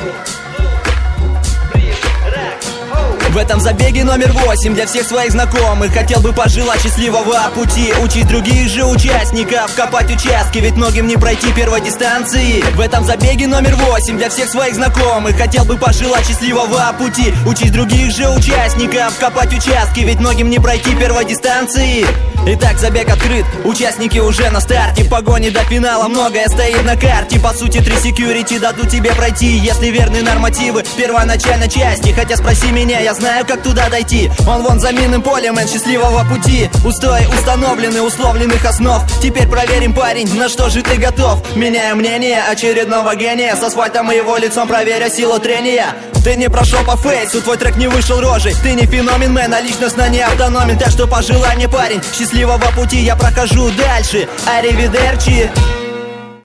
В этом забеге номер 8 для всех своих знакомых хотел бы пожелать счастливого пути, учить других же участников копать участки, ведь многим не пройти первой дистанции. В этом забеге номер 8 для всех своих знакомых хотел бы пожелать счастливого пути, учить других же участников копать участки, ведь многим не пройти первой дистанции. Итак, забег открыт, участники уже на старте, в погоне до финала многое стоит на карте. По сути, 3 секьюрити дадут тебе пройти, если верны нормативы первоначальной части. Хотя спроси меня, я знаю, как туда дойти. Он вон за минным полем, счастливого пути. Устои установлены, условленных основ. Теперь проверим, парень, на что же ты готов. Меняю мнение очередного гения, с асфальтом и его лицом проверя силу трения. Ты не прошел по фейсу, твой трек не вышел рожей. Ты не феномен, мэн, а личностно не автономен. Так что пожелай мне, парень, счастливого пути, я прохожу дальше. Аривидерчи.